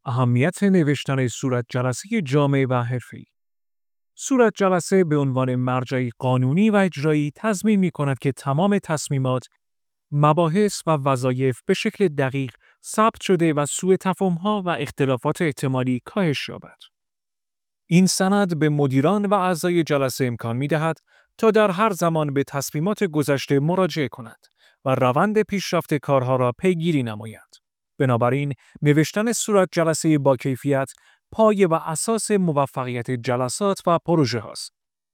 اهمیت نوشتن صورت جلسه جامع و حرفه‌ای. صورت جلسه به عنوان مرجعی قانونی و اجرایی تضمین می‌کند که تمام تصمیمات، مباحث و وظایف به شکل دقیق ثبت شده و سوءتفاهم‌ها و اختلافات احتمالی کاهش یابد. این سند به مدیران و اعضای جلسه امکان می‌دهد تا در هر زمان به تصمیمات گذشته مراجعه کنند و روند پیشرفت کارها را پیگیری نمایند. بنابراین نوشتن صورت جلسه با کیفیت پایه و اساس موفقیت جلسات و پروژه هاست.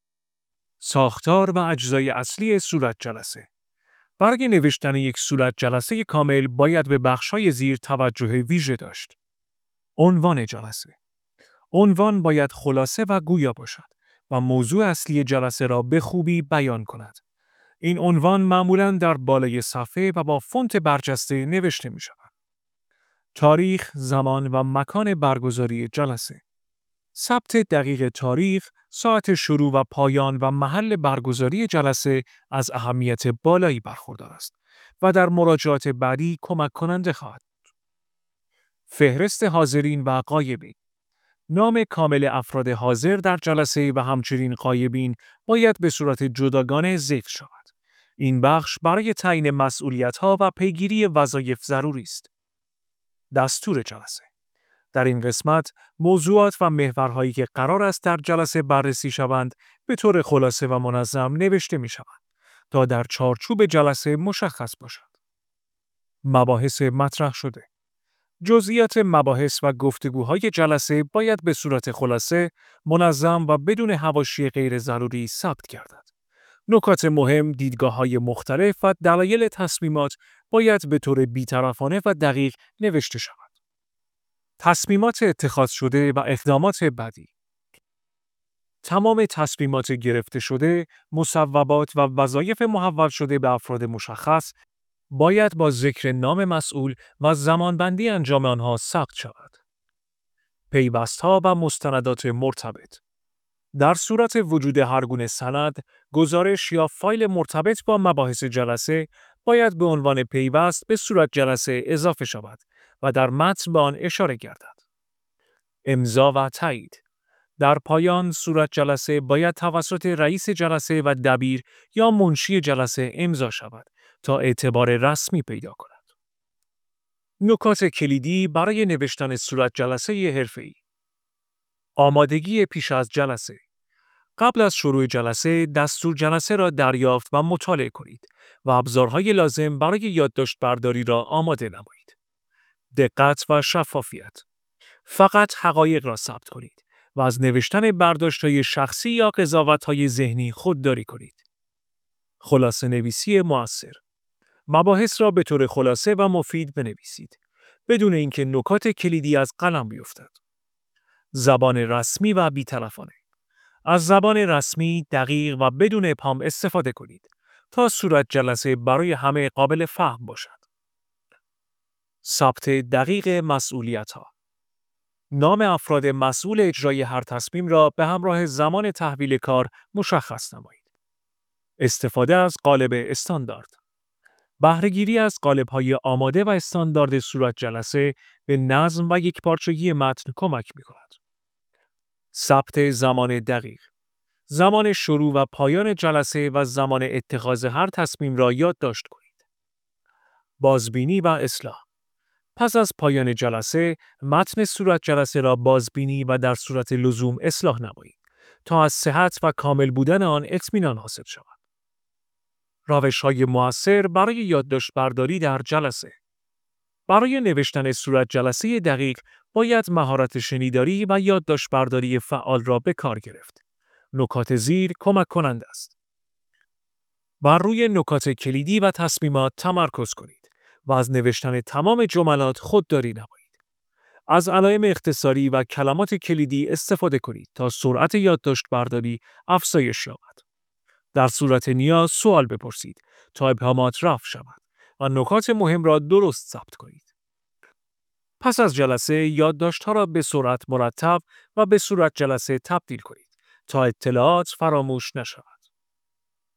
ساختار و اجزای اصلی صورت جلسه. برای نوشتن یک صورت جلسه کامل باید به بخش‌های زیر توجه ویژه داشت. عنوان جلسه. عنوان باید خلاصه و گویا باشد و موضوع اصلی جلسه را به خوبی بیان کند. این عنوان معمولاً در بالای صفحه و با فونت برجسته نوشته می شود. تاریخ، زمان و مکان برگزاری جلسه. ثبت دقیق تاریخ، ساعت شروع و پایان و محل برگزاری جلسه از اهمیت بالایی برخوردار است و در مراجعات بعدی کمک کننده خواهد بود. فهرست حاضرین و غایبین. نام کامل افراد حاضر در جلسه و همچنین غایبین باید به صورت جداگانه ذکر شود. این بخش برای تعیین مسئولیت‌ها و پیگیری وظایف ضروری است. دستور جلسه. در این قسمت موضوعات و محورهایی که قرار است در جلسه بررسی شوند به طور خلاصه و منظم نوشته می شوند تا در چارچوب جلسه مشخص باشد. مباحث مطرح شده. جزئیات مباحث و گفتگوهای جلسه باید به صورت خلاصه، منظم و بدون حواشی غیر ضروری ثبت گردد. نکات مهم، دیدگاه‌های مختلف و دلایل تصمیمات باید به طور بی‌طرفانه و دقیق نوشته شود. تصمیمات اتخاذ شده و اقدامات بعدی. تمام تصمیمات گرفته شده، مصوبات و وظایف محول شده به افراد مشخص باید با ذکر نام مسئول و زمانبندی انجام آنها ثبت شود. پیوست‌ها و مستندات مرتبط. در صورت وجود هر گونه سند، گزارش یا فایل مرتبط با مباحث جلسه باید به عنوان پیوست به صورت جلسه اضافه شود و در متن به آن اشاره گردد. امضا و تایید. در پایان صورت جلسه باید توسط رئیس جلسه و دبیر یا منشی جلسه امضا شود تا اعتبار رسمی پیدا کند. نکات کلیدی برای نوشتن صورت جلسه حرفه‌ای. آمادگی پیش از جلسه. قبل از شروع جلسه دستور جلسه را دریافت و مطالعه کنید و ابزارهای لازم برای یادداشت برداری را آماده نمایید. دقت و شفافیت. فقط حقایق را ثبت کنید و از نوشتن برداشت‌های شخصی یا قضاوت‌های ذهنی خودداری کنید. خلاصه نویسی مؤثر. مباحث را به طور خلاصه و مفید بنویسید بدون اینکه نکات کلیدی از قلم بیفتد. زبان رسمی و بی‌طرفانه. از زبان رسمی، دقیق و بدون ابهام استفاده کنید تا صورت جلسه برای همه قابل فهم باشد. ثبت دقیق مسئولیت‌ها. نام افراد مسئول اجرای هر تصمیم را به همراه زمان تحویل کار مشخص نمایید. استفاده از قالب استاندارد. بهره‌گیری از قالب‌های آماده و استاندارد صورت جلسه به نظم و یکپارچگی متن کمک می‌کند. ثبت زمان دقیق. زمان شروع و پایان جلسه و زمان اتخاذ هر تصمیم را یادداشت کنید. بازبینی و اصلاح. پس از پایان جلسه، متن صورت جلسه را بازبینی و در صورت لزوم اصلاح نمایید تا از صحت و کامل بودن آن اطمینان حاصل شود. روش‌های مؤثر برای یادداشت برداری در جلسه. برای نوشتن صورت جلسه دقیق باید مهارت شنیداری و یادداشت برداری فعال را به کار گرفت. نکات زیر کمک کننده است. بر روی نکات کلیدی و تصمیمات تمرکز کنید و از نوشتن تمام جملات خودداری نمایید. از علائم اختصاری و کلمات کلیدی استفاده کنید تا سرعت یادداشت برداری افزایش یابد. در صورت نیاز سوال بپرسید تا ابهامات رفع شود و نکات مهم را درست ثبت کنید. پس از جلسه یادداشت‌ها را به سرعت مرتب و به صورت جلسه تبدیل کنید تا اطلاعات فراموش نشود.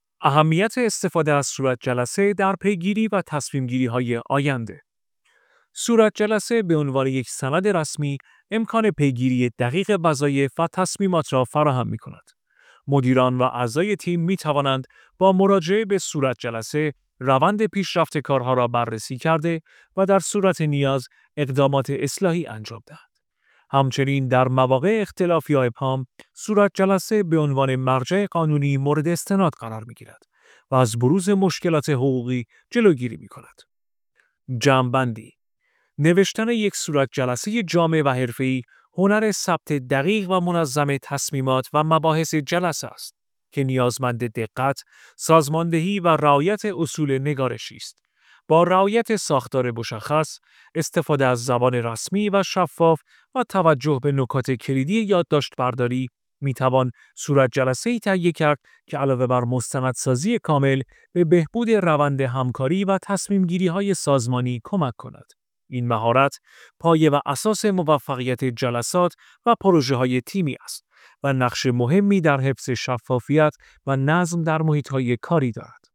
اهمیت استفاده از صورت جلسه در پیگیری و تصمیم‌گیری‌های آینده. صورت جلسه به عنوان یک سند رسمی امکان پیگیری دقیق وظایف و تصمیمات را فراهم می‌کند. مدیران و اعضای تیم می توانند با مراجعه به صورت جلسه روند پیشرفت کارها را بررسی کرده و در صورت نیاز اقدامات اصلاحی انجام دهند. همچنین در مواقع اختلاف یا ابهام، صورت جلسه به عنوان مرجع قانونی مورد استناد قرار می گیرد و از بروز مشکلات حقوقی جلوگیری می کند. جمع‌بندی: نوشتن یک صورت جلسه جامع و حرفه‌ای هنر ثبت دقیق و منظم تصمیمات و مباحث جلسه است که نیازمند دقت، سازماندهی و رعایت اصول نگارشی است. با رعایت ساختار مشخص، استفاده از زبان رسمی و شفاف و توجه به نکات کلیدی یادداشت برداری میتوان صورت جلسه‌ای تهیه کرد که علاوه بر مستندسازی کامل به بهبود روند همکاری و تصمیم‌گیری‌های سازمانی کمک کند. این مهارت پایه و اساس موفقیت جلسات و پروژه‌های تیمی است و نقش مهمی در حفظ شفافیت و نظم در محیط‌های کاری دارد.